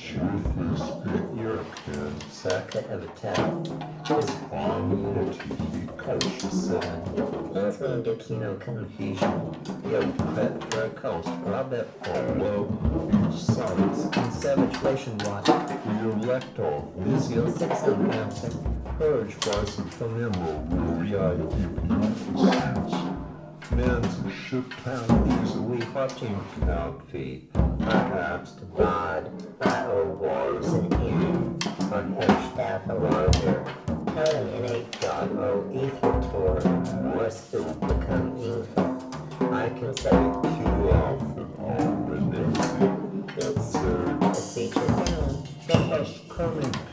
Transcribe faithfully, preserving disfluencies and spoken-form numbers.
European Circuit of Attack is prime unity, coach seven, earthling to kino confusion, yo prep for a coast, rabbit for low, solids, conservation watch, re-elector, Vizio citizen mountain, purge voice from emerald, re-I men's ship penalties, we hunting count fee, perhaps to bad, battle wars and in, on hedge staff larger, telling an eight dot oh ether tour, must become evil. I can say too often on redemption, it's a feature down, the hush coming